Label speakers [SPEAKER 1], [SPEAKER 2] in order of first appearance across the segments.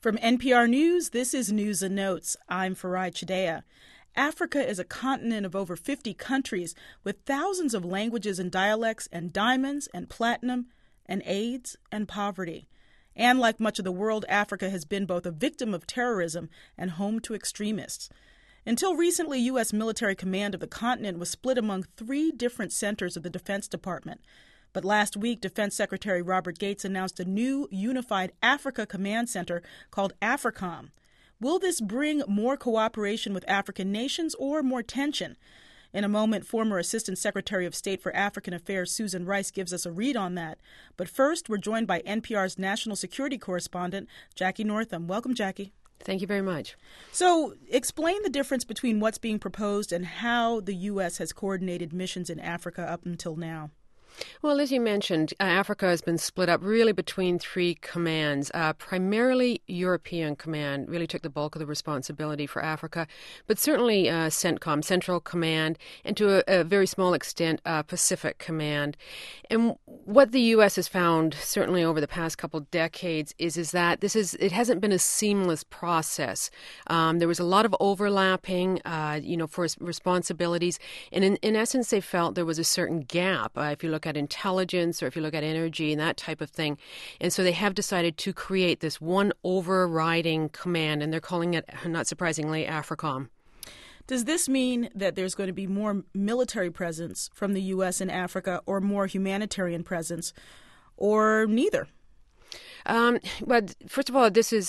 [SPEAKER 1] From NPR News, this is News and Notes. I'm Farai Chideya. Africa is a continent of over 50 countries with thousands of languages and dialects and diamonds and platinum and AIDS and poverty. And like much of the world, Africa has been both a victim of terrorism and home to extremists. Until recently, U.S. military command of the continent was split among 3 different centers of the Defense Department. But last week, Defense Secretary Robert Gates announced a new unified Africa command center called AFRICOM. Will this bring more cooperation with African nations or more tension? In a moment, former Assistant Secretary of State for African Affairs Susan Rice gives us a read on that. But first, we're joined by NPR's national security correspondent, Jackie Northam. Welcome, Jackie.
[SPEAKER 2] Thank you very much.
[SPEAKER 1] So explain the difference between what's being proposed and how the U.S. has coordinated missions in Africa up until now.
[SPEAKER 2] Well, as you mentioned, Africa has been split up really between 3 commands. Primarily European Command really took the bulk of the responsibility for Africa, but certainly CENTCOM, Central Command, and to a very small extent Pacific Command. And what the U.S. has found, certainly over the past couple of decades, is that it hasn't been a seamless process. There was a lot of overlapping, for responsibilities, and in essence, they felt there was a certain gap. If you look at intelligence or if you look at energy and that type of thing. And so they have decided to create this one overriding command, and they're calling it, not surprisingly, AFRICOM.
[SPEAKER 1] Does this mean that there's going to be more military presence from the U.S. in Africa or more humanitarian presence, or neither?
[SPEAKER 2] But first of all,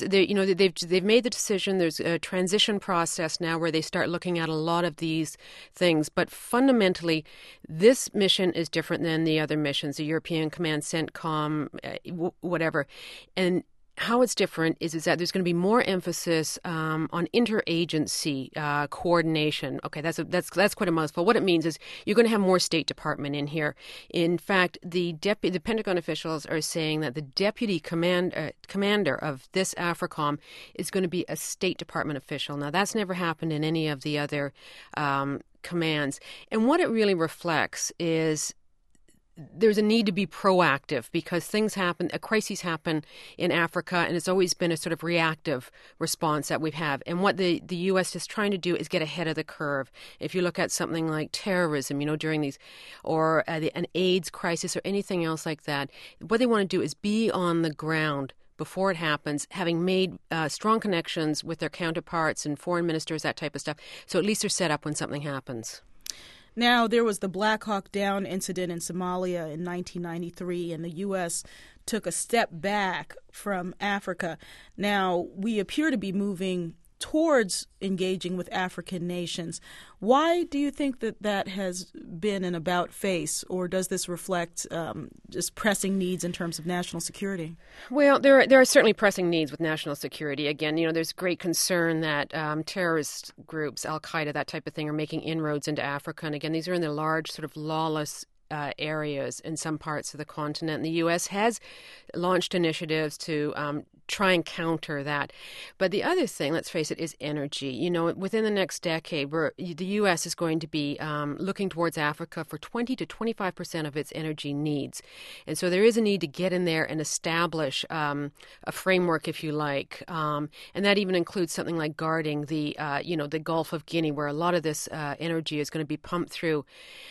[SPEAKER 2] they've made the decision. There's a transition process now where they start looking at a lot of these things. But fundamentally, this mission is different than the other missions, the European Command, CENTCOM, whatever. And how it's different is that there's going to be more emphasis on interagency coordination. Okay, that's quite a mouthful. What it means is you're going to have more State Department in here. In fact, the Pentagon officials are saying that the deputy commander of this AFRICOM is going to be a State Department official. Now, that's never happened in any of the other commands. And what it really reflects is there's a need to be proactive because things happen, crises happen in Africa, and it's always been a sort of reactive response that we have. And what the U.S. is trying to do is get ahead of the curve. If you look at something like terrorism, during these, or an AIDS crisis or anything else like that, what they want to do is be on the ground before it happens, having made strong connections with their counterparts and foreign ministers, that type of stuff. So at least they're set up when something happens.
[SPEAKER 1] Now, there was the Black Hawk Down incident in Somalia in 1993, and the U.S. took a step back from Africa. Now, we appear to be moving towards engaging with African nations. Why do you think that has been an about-face, or does this reflect just pressing needs in terms of national security?
[SPEAKER 2] Well, there are certainly pressing needs with national security. Again, there's great concern that terrorist groups, Al-Qaeda, that type of thing, are making inroads into Africa. And again, these are in the large sort of lawless areas in some parts of the continent. And the U.S. has launched initiatives to try and counter that. But the other thing, let's face it, is energy. Within the next decade, the U.S. is going to be looking towards Africa for 20 to 25% of its energy needs. And so there is a need to get in there and establish a framework, if you like. And that even includes something like guarding the Gulf of Guinea, where a lot of this energy is going to be pumped through.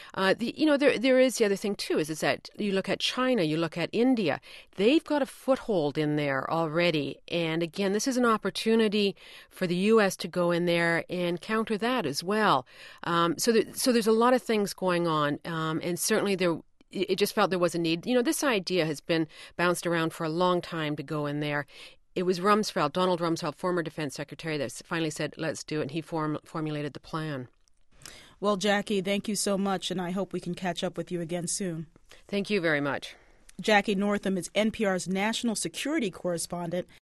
[SPEAKER 2] There is the other thing, too, is that you look at China, you look at India. They've got a foothold in there already. And again, this is an opportunity for the U.S. to go in there and counter that as well. So there's a lot of things going on. And certainly it just felt there was a need. This idea has been bounced around for a long time to go in there. It was Donald Rumsfeld, former defense secretary, that finally said, let's do it. And he formulated the plan.
[SPEAKER 1] Well, Jackie, thank you so much, and I hope we can catch up with you again soon.
[SPEAKER 2] Thank you very much.
[SPEAKER 1] Jackie Northam is NPR's national security correspondent.